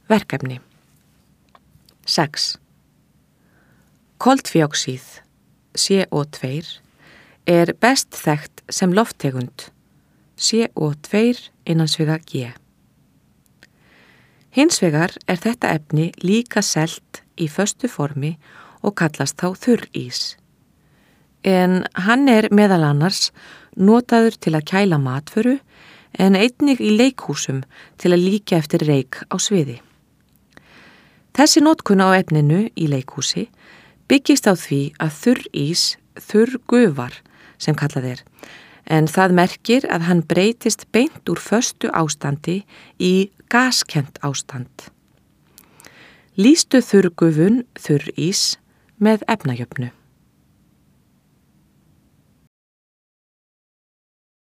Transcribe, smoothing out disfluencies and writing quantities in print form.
Verkefni 6. Koltvíoxíð, CO2, er best þekkt sem lofttegund, CO2 innansvega G. Hins vegar er þetta efni líka selt í föstu formi og kallast þá þurrís. En hann er meðal annars notaður til að kæla matvöru en einnig í leikhúsum til að líkja eftir reyk á sviði. Þessi notkun á efninu í leikhúsi byggist á því að þurrís þurrgufar sem kallað er, en það merkir að hann breytist beint úr föstu ástandi í gaskennt ástand. Lýstu þurrgufun þurrís með efnajöfnu.